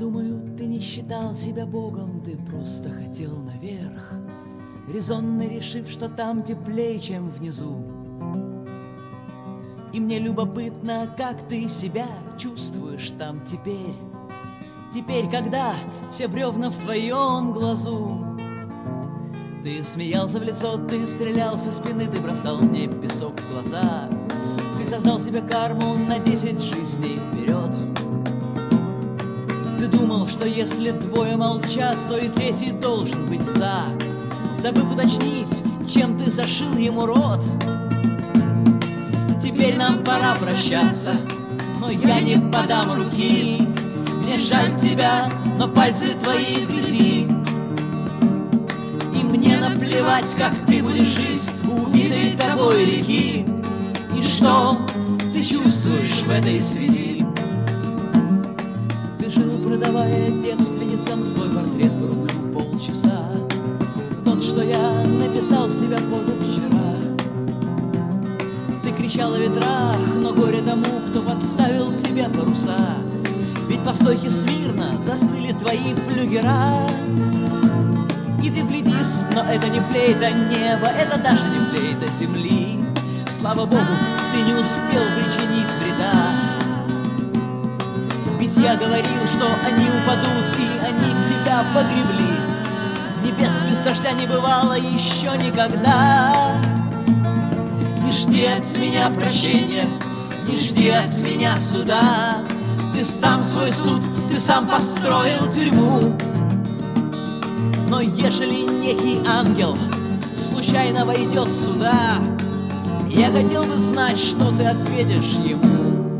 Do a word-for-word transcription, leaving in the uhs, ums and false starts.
думаю, ты не считал себя богом, ты просто хотел наверх, резонно решив, что там теплее, чем внизу. И мне любопытно, как ты себя чувствуешь там теперь. Теперь, когда все бревна в твоем глазу. Ты смеялся в лицо, ты стрелял со спины, ты бросал мне песок в глаза. Ты создал себе карму на десять жизней вперед. Ты думал, что если двое молчат, то и третий должен быть за, забыв уточнить, чем ты зашил ему рот. Теперь нам пора прощаться, но я не подам руки. Мне жаль тебя, но пальцы твои в грязи. И мне наплевать, как ты будешь жить у убитой тобой реки. И что ты чувствуешь в этой связи? Ты жил, продавая девственницам свой портрет по рублю полчаса. Тот, что я написал с тебя позавчера. Ты кричал о ветрах, но горе тому, кто подставил тебе паруса. Ведь по стойке смирно застыли твои флюгера. И ты флейтист, но это не флейта неба, это даже не флейта земли. Слава Богу, ты не успел причинить вреда. Ведь я говорил, что они упадут, и они тебя погребли. Небес без дождя не бывало еще никогда. Не жди от меня прощения, не жди от меня суда. Ты сам свой суд, ты сам построил тюрьму. Но ежели некий ангел случайно войдет сюда, я хотел бы знать, что ты ответишь ему.